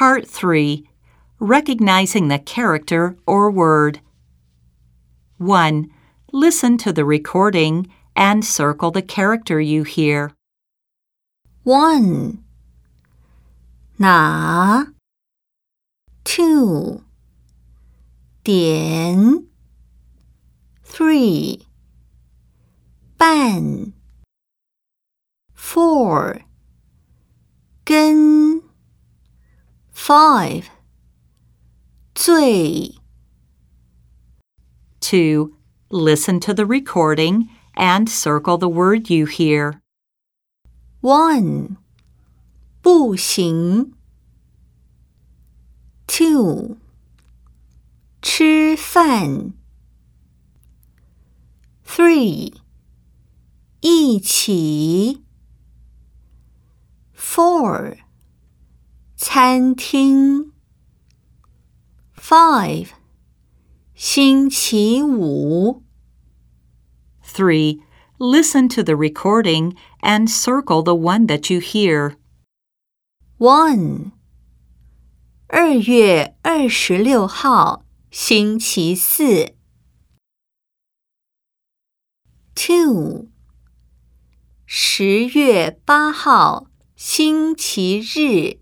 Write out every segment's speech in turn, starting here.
Part 3. Recognizing the character or word. 1. Listen to the recording and circle the character you hear. 1. 拿 2. 点 3. 半 4. 跟 5. 最 2. Listen to the recording and circle the word you hear. 1. 不行 2. 吃饭 3. 一起 4. 餐厅 5. 星期五 3. Listen to the recording and circle the one that you hear. 1. 2月26号星期四 2. 10月8号星期日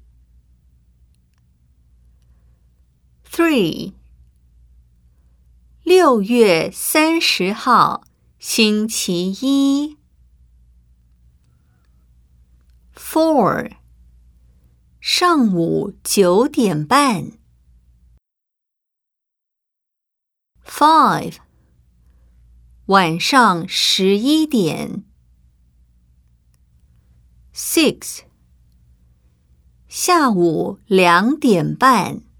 3. 6月30号星期一 4. 上午9点半 5. 晚上11点 6. 下午2点半